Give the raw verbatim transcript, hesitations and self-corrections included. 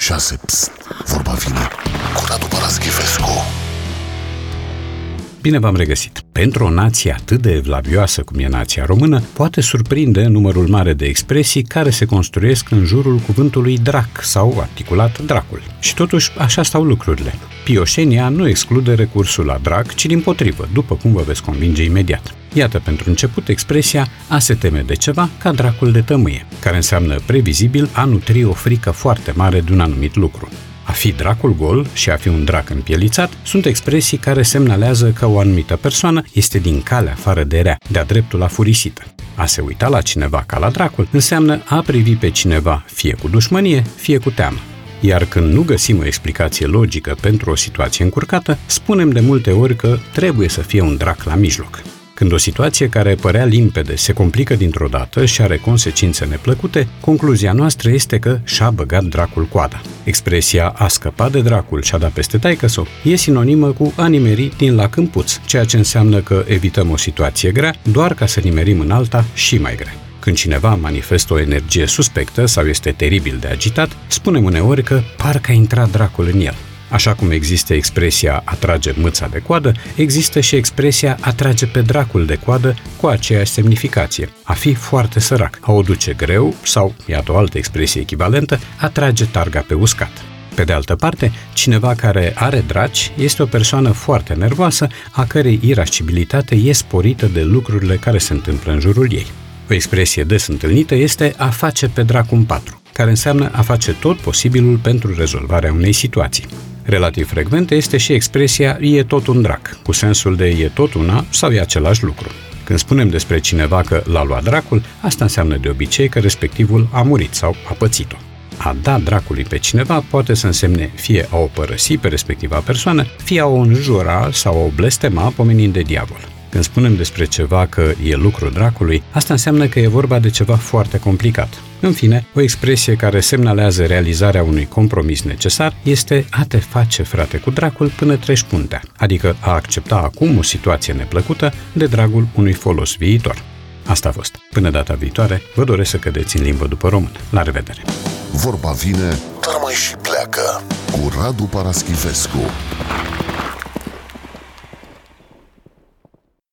șase. Psst, vorba vine cu Radu Paraschivescu. Bine v-am regăsit! Pentru o nație atât de evlavioasă cum e nația română, poate surprinde numărul mare de expresii care se construiesc în jurul cuvântului drac sau articulat dracul. Și totuși, așa stau lucrurile. Pioșenia nu exclude recursul la drac, ci dimpotrivă, după cum vă veți convinge imediat. Iată, pentru început, expresia a se teme de ceva ca dracul de tămâie, care înseamnă previzibil a nutri o frică foarte mare de un anumit lucru. A fi dracul gol și a fi un drac împielițat sunt expresii care semnalează că o anumită persoană este din calea afară de rea, de-a dreptul afurisită. A se uita la cineva ca la dracul înseamnă a privi pe cineva fie cu dușmănie, fie cu teamă. Iar când nu găsim o explicație logică pentru o situație încurcată, spunem de multe ori că trebuie să fie un drac la mijloc. Când o situație care părea limpede se complică dintr-o dată și are consecințe neplăcute, concluzia noastră este că și-a băgat dracul coada. Expresia a scăpat de dracul și a dat peste taică-s-o e sinonimă cu a nimeri din lac în puț, ceea ce înseamnă că evităm o situație grea doar ca să nimerim în alta și mai grea. Când cineva manifestă o energie suspectă sau este teribil de agitat, spunem uneori că parcă a intrat dracul în el. Așa cum există expresia atrage mâța de coadă, există și expresia atrage pe dracul de coadă cu aceeași semnificație, a fi foarte sărac, a o duce greu sau, iată o altă expresie echivalentă, atrage targa pe uscat. Pe de altă parte, cineva care are draci este o persoană foarte nervoasă, a cărei irascibilitate e sporită de lucrurile care se întâmplă în jurul ei. O expresie des întâlnită este a face pe dracu în patru, care înseamnă a face tot posibilul pentru rezolvarea unei situații. Relativ frecventă este și expresia e tot un drac, cu sensul de e tot una sau e același lucru. Când spunem despre cineva că l-a luat dracul, asta înseamnă de obicei că respectivul a murit sau a pățit-o. A da dracului pe cineva poate să însemne fie a o părăsi pe respectiva persoană, fie a o înjura sau a o blestema pomenind de diavol. Când spunem despre ceva că e lucru dracului, asta înseamnă că e vorba de ceva foarte complicat. În fine, o expresie care semnalează realizarea unui compromis necesar este a te face frate cu dracul până treci puntea, adică a accepta acum o situație neplăcută de dragul unui folos viitor. Asta a fost. Până data viitoare, vă doresc să cădeți în limbă după română. La revedere! Vorba vine, dar mai și pleacă cu Radu Paraschivescu.